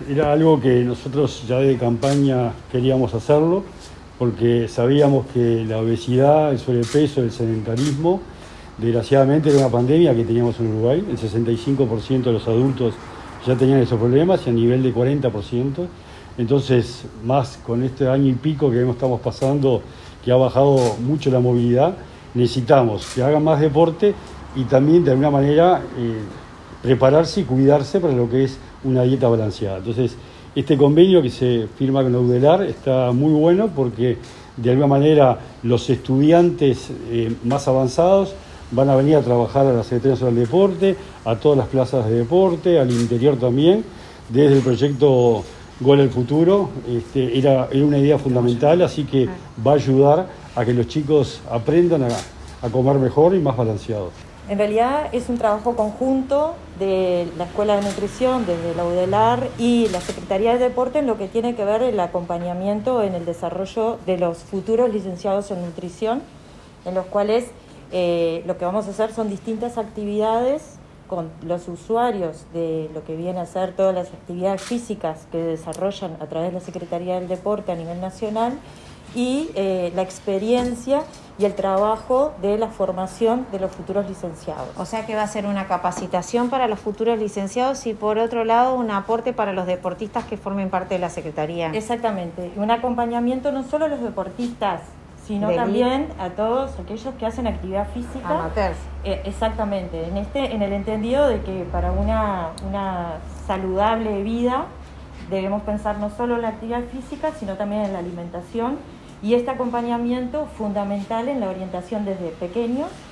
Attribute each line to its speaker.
Speaker 1: era algo que nosotros ya de campaña queríamos hacerlo, porque sabíamos que la obesidad, el sobrepeso, el sedentarismo, desgraciadamente era una pandemia que teníamos en Uruguay. El 65% de los adultos ya tenían esos problemas y a nivel de 40%. Entonces, más con este año y pico que estamos pasando, que ha bajado mucho la movilidad, necesitamos que hagan más deporte y también de alguna manera prepararse y cuidarse para lo que es una dieta balanceada. Entonces, este convenio que se firma con la UDELAR está muy bueno porque de alguna manera los estudiantes más avanzados van a venir a trabajar a la Secretaría Nacional de Deporte, a todas las plazas de deporte, al interior también, desde el proyecto Gol al Futuro. Era una idea fundamental, así que va a ayudar a que los chicos aprendan a comer mejor y más balanceados.
Speaker 2: En realidad es un trabajo conjunto de la Escuela de Nutrición, desde la UDELAR y la Secretaría de Deporte en lo que tiene que ver el acompañamiento en el desarrollo de los futuros licenciados en nutrición, en los cuales lo que vamos a hacer son distintas actividades con los usuarios de lo que viene a ser todas las actividades físicas que desarrollan a través de la Secretaría del Deporte a nivel nacional y la experiencia y el trabajo de la formación de los futuros licenciados.
Speaker 3: O sea que va a ser una capacitación para los futuros licenciados y por otro lado un aporte para los deportistas que formen parte de la Secretaría.
Speaker 2: Exactamente, un acompañamiento no solo a los deportistas, sino también a todos aquellos que hacen actividad física.
Speaker 3: Amateurs.
Speaker 2: Exactamente, en el entendido de que para una saludable vida debemos pensar no solo en la actividad física, sino también en la alimentación y este acompañamiento fundamental en la orientación desde pequeños